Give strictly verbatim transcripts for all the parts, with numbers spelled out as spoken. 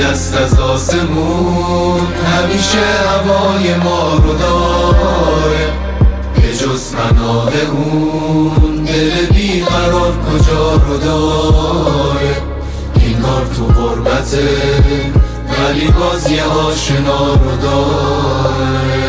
دست از آسمون همیشه هوای ما رو داره، به جز پناه اون دل بیقرار کجا رو داره. این کار تو غربته ولی باز یه آشنا رو داره.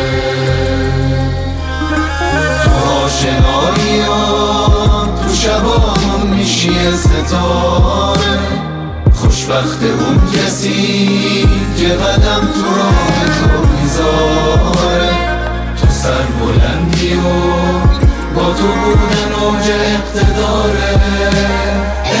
تو آشناییام تو شبامون میشی ستاره، خوشبخت اون کسی که قدم تو راه تو میذاره. تو سر بلندی و با تو بودن اوج اقتداره،